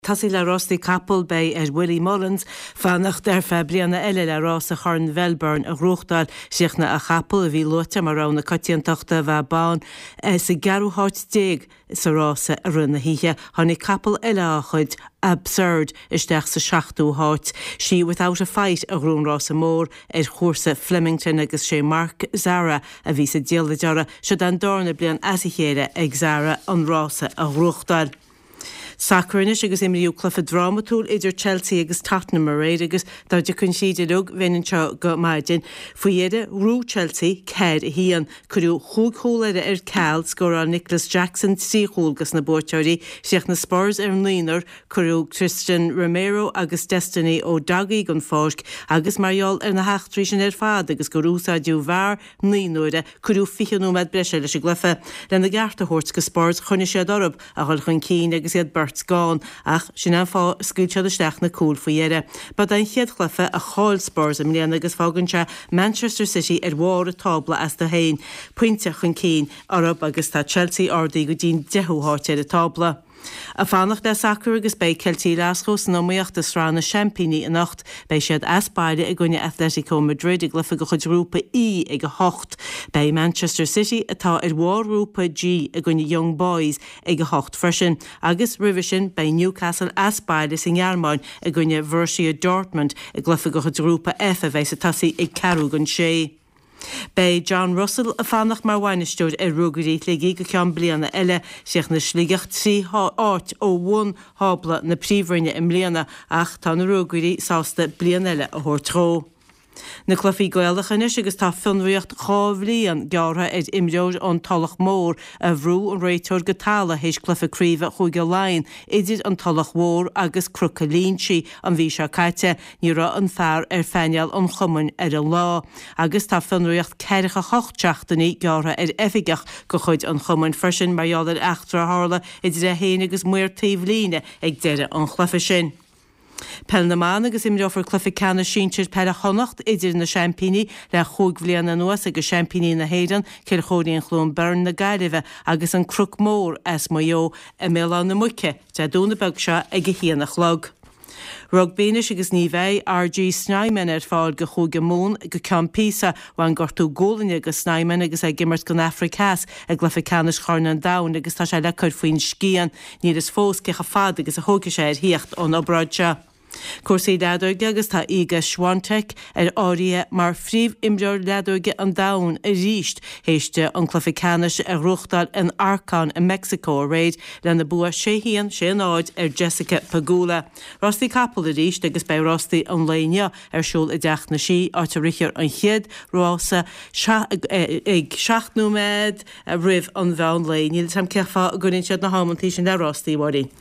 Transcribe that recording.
Tasí le Rosty Capel bei Willie Mullins fannach derfa bliana eile le Ross a Chorn Velburn a Roochdal siachna a Chapel a bhí luta mar rana catiantachta bheit bán sa garú háit déag sa Rossa a runna híthe hánig Capel eile a chud absurd isteach sa 7ú háit. She without a fight a rún Rossa mór chósa Flemington agus sé Mark Zara a bhí sa díalda deara se an dorna blian as i chéire ag Zara an Rossa a Roochdal. Sacranish agus imriú clufa dramatúl idir Chelsea agus Tottenham a réid agus dar de chun siad lug venin seo go maidin. Fuiede rú Chelsea cead a hían curú chúgthólaide ceall scóra Nicholas Jackson tríchúlgus na bórteirí seach na Spurs an líonar curú Christian Romero agus Destiny ó Dagaí gon fáisc agus marall na heachtarí sin fad agus go rúsa dú bhar líonúide curú fichanú med breise leis glufa lena garta hort go Spurs chunne sé dorb a hol chun cín agus iad gán ach sin an fá scuiltead isteach na cúl faoiere. Bad an chiad chlufa a cháil Spurs am líana agus fáganse Manchester City mhór a tábla as do hain puinte chun cín arab agus tá Chelsea ordaí go dín 10 háte a tábla. A fannach de sacr agus bei Celtí Lascos nóíocht a srána Champíní a nacht bei siad aspáide a gunne Atletico Madrid ag glyfa go chud rúpa I ag a hocht bei Manchester City atá mhór rúpa G a gunne Young Boys ag a hocht freisin agus rivisin bei Newcastle aspáide sin Jarmáin a gunne Borussia Dortmund ag glyfa go chud rúpa F a bheits a tasí ag carú gun sé. Bei John Russell a fannach mar bhainistúid rúgarí le go cean bliana eile seach na slígeach 3 áit ó 1 hábla na príomhhaine im bliana ach tá na rúgarí sásta blian eile a thór. Na clufií Gaeltachanis agus tá finriocht chábhlíon geartha imreoid an talach mór a bhrú an réiteoir go tála héis clufa críomh chuig go láin idir an talach mór agus crucalínsí an bhí se caite ní ra an fearr feineal an chumann an lá. Agus tá finriocht ceirecha hochtteachtaí geartha efigach go chuid an chumann freisin marall achtra hála idir a héana agus muir taobhlíne ag deire an chlufa sin. Pelnaman agus imreofar clufa canna síntir per a chonacht idir na Champíní le chúg bbliana nuas agus Champíní na héidan ceir chóiríon chlún Bern na Gaiileh agus an cruc mór maio a mélán na muice de dúna beg se ag go híana chlog. Rugbénis agus ní bheith RG Snyman fáil go chúga mún go campísa bhain gortú gólaine agus Snyman agus ag gimmart gon Africas ag glyfa canis chorn an dain agus tá sé le chuir faoin scían ní is fós cecha fad agus a thóga sé híocht ón obráidse. Cuasaí leadóige agus tá ige Swiatek áirithe mar phríomh imreoir leadóige an dain a ríist héiste an clufa canis a Roochdal in Arcán in Mexico a réid lena bua séhíon sé áid Jessica Pagula. Rosty Capel a ríist agus bei Rosty an léine siúl i deach na sí áit a richar an chiad Rossa ag 7 nóméid a rih an bhean léine sam cefa a guninn siad na hámantí sin le Rosty warí.